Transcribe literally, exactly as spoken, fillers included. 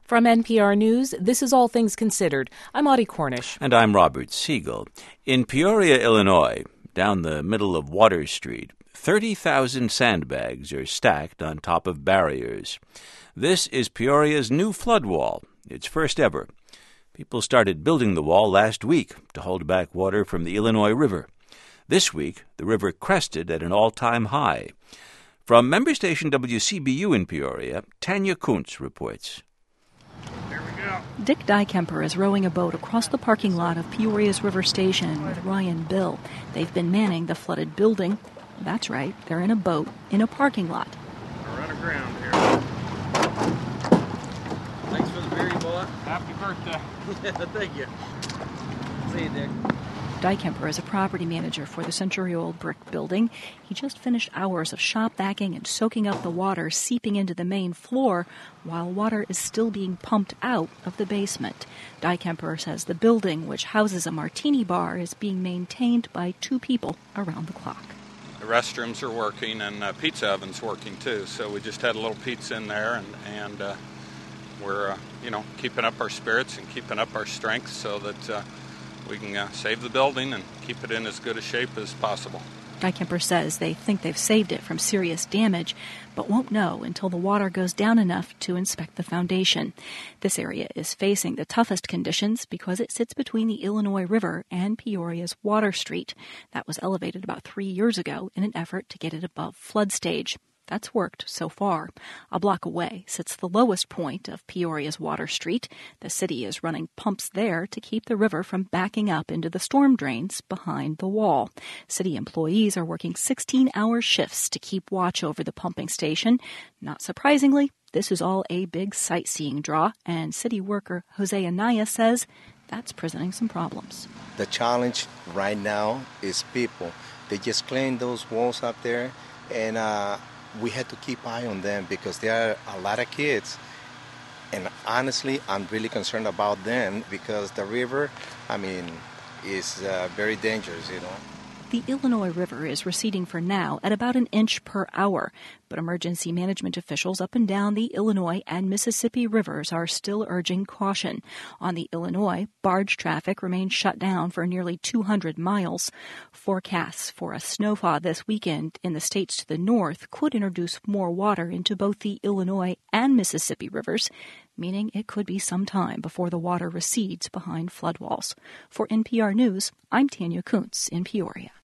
From N P R News, this is All Things Considered. I'm Audie Cornish. And I'm Robert Siegel. In Peoria, Illinois, down the middle of Water Street, thirty thousand sandbags are stacked on top of barriers. This is Peoria's new flood wall, its first ever. People started building the wall last week to hold back water from the Illinois River. This week, the river crested at an all-time high. From member station W C B U in Peoria, Tanya Kuntz reports. Dick Dykemper is rowing a boat across the parking lot of Peoria's River Station with Ryan Bill. They've been manning the flooded building. That's right, they're in a boat in a parking lot. We're underground here. Thanks for the beer, boy. Happy birthday. Thank you. See you, Dick. Dykemper is a property manager for the century-old brick building. He just finished hours of shop vacuuming and soaking up the water seeping into the main floor while water is still being pumped out of the basement. Dykemper says the building, which houses a martini bar, is being maintained by two people around the clock. The restrooms are working and uh, pizza oven's working too, so we just had a little pizza in there and, and uh, we're, uh, you know, keeping up our spirits and keeping up our strength so that uh, we can uh, save the building and keep it in as good a shape as possible. Dykemper says they think they've saved it from serious damage, but won't know until the water goes down enough to inspect the foundation. This area is facing the toughest conditions because it sits between the Illinois River and Peoria's Water Street. That was elevated about three years ago in an effort to get it above flood stage. That's worked so far. A block away sits the lowest point of Peoria's Water Street. The city is running pumps there to keep the river from backing up into the storm drains behind the wall. City employees are working sixteen-hour shifts to keep watch over the pumping station. Not surprisingly, this is all a big sightseeing draw, and city worker Jose Anaya says that's presenting some problems. The challenge right now is people. They just clean those walls up there, and uh, we had to keep eye on them because there are a lot of kids. And honestly, I'm really concerned about them because the river, I mean, is uh, very dangerous, you know. The Illinois River is receding for now at about an inch per hour, but emergency management officials up and down the Illinois and Mississippi rivers are still urging caution. On the Illinois, barge traffic remains shut down for nearly two hundred miles. Forecasts for a snowfall this weekend in the states to the north could introduce more water into both the Illinois and Mississippi rivers, meaning it could be some time before the water recedes behind floodwalls. For N P R News, I'm Tanya Kuntz in Peoria.